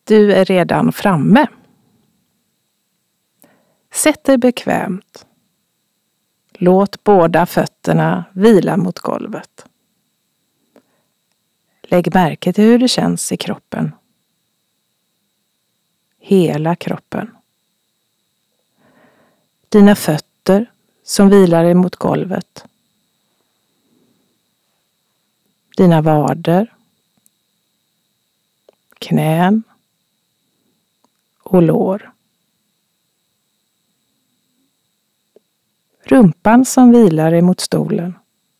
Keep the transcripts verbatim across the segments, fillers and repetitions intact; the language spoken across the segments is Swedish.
Du är redan framme. Sätt dig bekvämt. Låt båda fötterna vila mot golvet. Lägg märke till hur det känns i kroppen. Hela kroppen. Dina fötter som vilar emot golvet. Dina vader. Knän. Och lår. Rumpan som vilar emot stolen.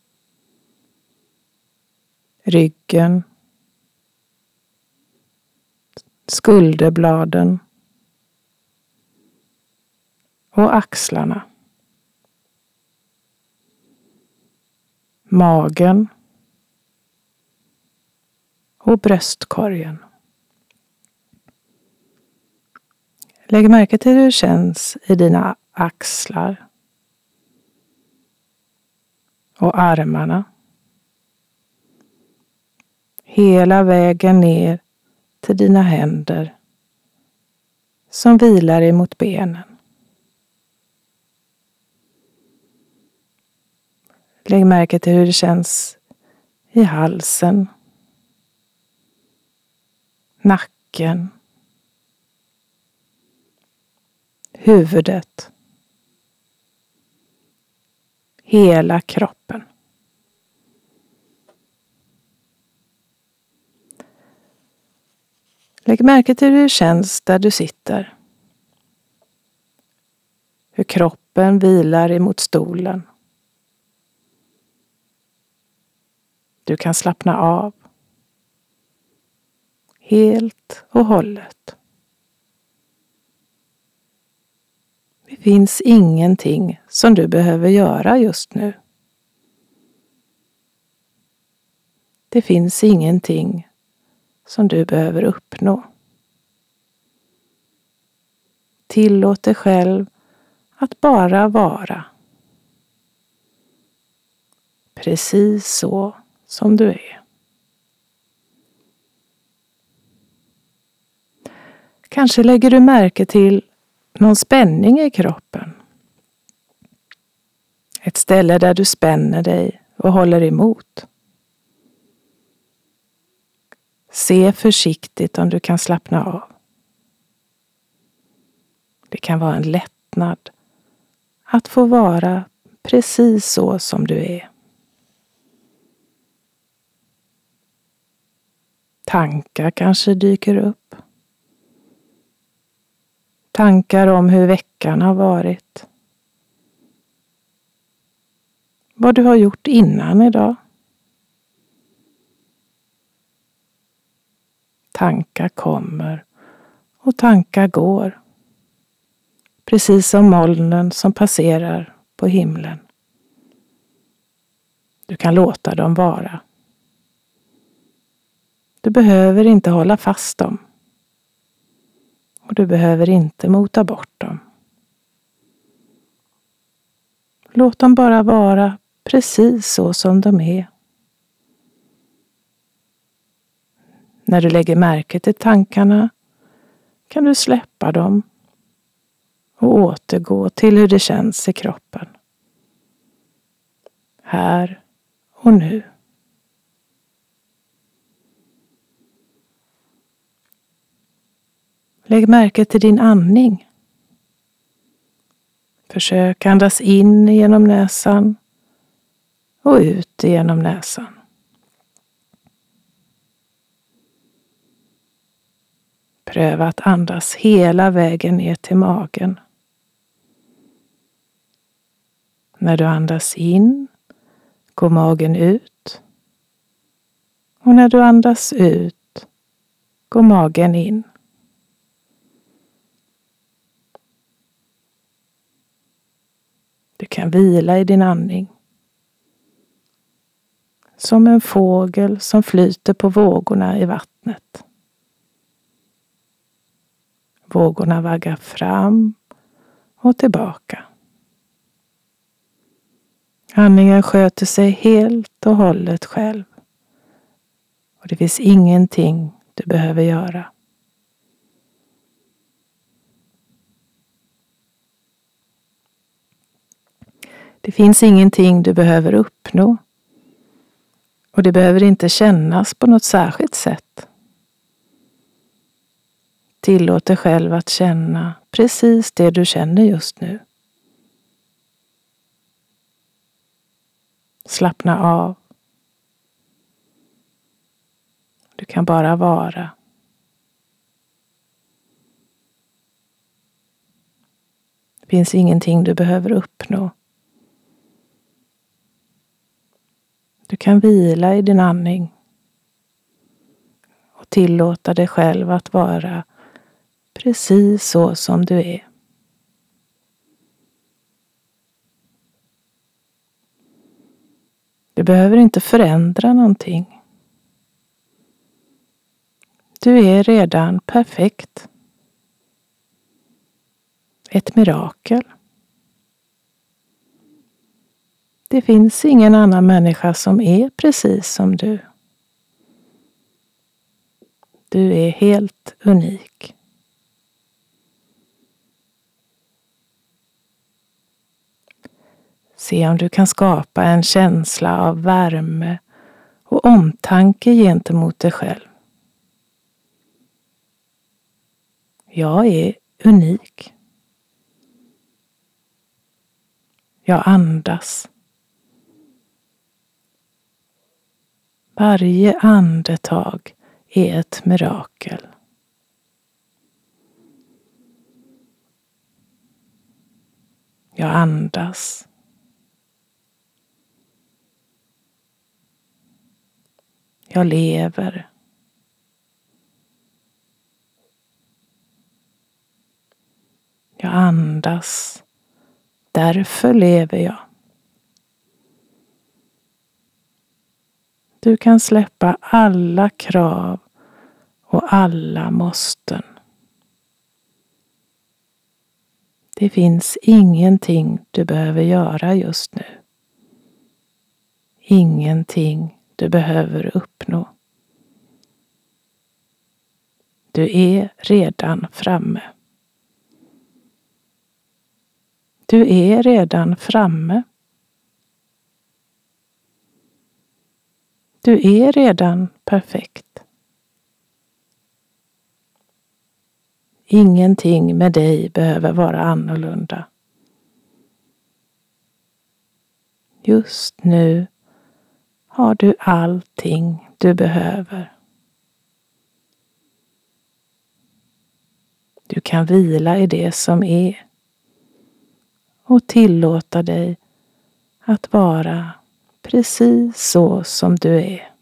Ryggen. Skulderbladen. Och axlarna. Magen. Och bröstkorgen. Lägg märke till hur det känns i dina axlar. Och armarna. Hela vägen ner till dina händer som vilar emot benen. Lägg märke till hur det känns i halsen, nacken, huvudet, hela kroppen. Lägg märke till hur det känns där du sitter. Hur kroppen vilar emot stolen. Du kan slappna av. Helt och hållet. Det finns ingenting som du behöver göra just nu. Det finns ingenting som du behöver uppnå. Tillåt dig själv att bara vara. Precis så som du är. Kanske lägger du märke till någon spänning i kroppen. Ett ställe där du spänner dig och håller emot. Se försiktigt om du kan slappna av. Det kan vara en lättnad att få vara precis så som du är. Tankar kanske dyker upp. Tankar om hur veckan har varit. Vad du har gjort innan idag. Tankar kommer och tankar går. Precis som molnen som passerar på himlen. Du kan låta dem vara. Du behöver inte hålla fast dem. Och du behöver inte mota bort dem. Låt dem bara vara precis så som de är. När du lägger märke till tankarna kan du släppa dem och återgå till hur det känns i kroppen. Här och nu. Lägg märke till din andning. Försök andas in genom näsan och ut genom näsan. Pröva att andas hela vägen ner till magen. När du andas in går magen ut. Och när du andas ut går magen in. Du kan vila i din andning. Som en fågel som flyter på vågorna i vattnet. Vågorna vaggar fram och tillbaka. Andningen sköter sig helt och hållet själv. Och det finns ingenting du behöver göra. Det finns ingenting du behöver uppnå. Och det behöver inte kännas på något särskilt sätt. Tillåt dig själv att känna precis det du känner just nu. Slappna av. Du kan bara vara. Det finns ingenting du behöver uppnå. Du kan vila i din andning och tillåta dig själv att vara precis så som du är. Du behöver inte förändra någonting. Du är redan perfekt. Ett mirakel. Det finns ingen annan människa som är precis som du. Du är helt unik. Se om du kan skapa en känsla av värme och omtanke gentemot dig själv. Jag är unik. Jag andas. Varje andetag är ett mirakel. Jag andas. Jag lever. Jag andas. Därför lever jag. Du kan släppa alla krav och alla måsten. Det finns ingenting du behöver göra just nu. Ingenting du behöver uppnå. Du är redan framme. Du är redan framme. Du är redan perfekt. Ingenting med dig behöver vara annorlunda. Just nu har du allting du behöver. Du kan vila i det som är och tillåta dig att vara precis så som du är.